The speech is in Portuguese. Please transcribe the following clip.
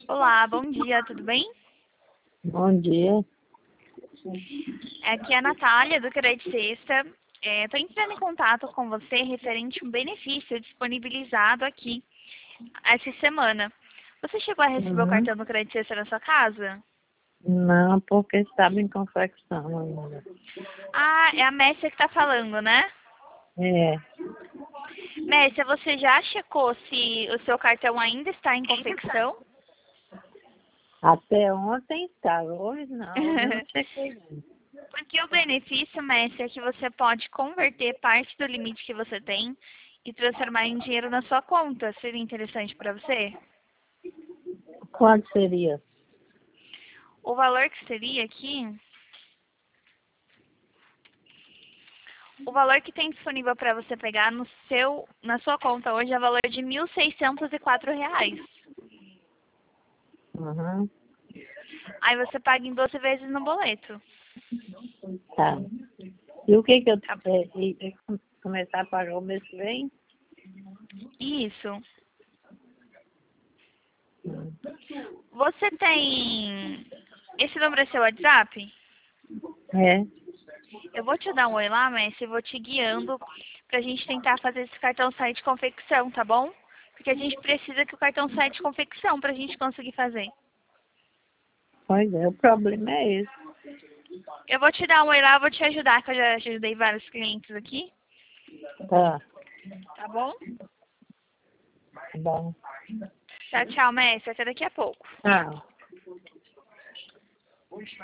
Olá, bom dia, tudo bem? Bom dia. Aqui é a Natália, do Crédito Sexta. Estou entrando em contato com você referente a um benefício disponibilizado aqui essa semana. Você chegou a receber o Uhum. cartão do Crédito Sexta na sua casa? Não, porque estava em confecção ainda. Ah, é a Messia que está falando, né? É, Messia, você já checou se o seu cartão ainda está em confecção? até ontem estava, hoje não, eu não chequei. Porque o benefício, Messia, é que você pode converter parte do limite que você tem e transformar em dinheiro na sua conta. Seria interessante para você? Quanto seria? O valor que seria aqui, o valor que tem disponível para você pegar na sua conta hoje é o valor de R$ 1.604. Uhum. Aí você paga em 12 vezes no boleto. Tá. E o que eu Tá? começar a pagar o mês que vem? Isso. Hum. Você tem... Esse número é seu WhatsApp? É, Eu vou te dar um oi lá, Messi, e vou te guiando pra gente tentar fazer esse cartão sair de confecção, tá bom? Porque a gente precisa que o cartão saia de confecção pra gente conseguir fazer. pois é, o problema é esse. Eu vou te dar um oi lá, vou te ajudar, que eu já ajudei vários clientes aqui, Tá, tá bom? bom. Tchau, tchau, Messi. Até daqui a pouco. Tchau.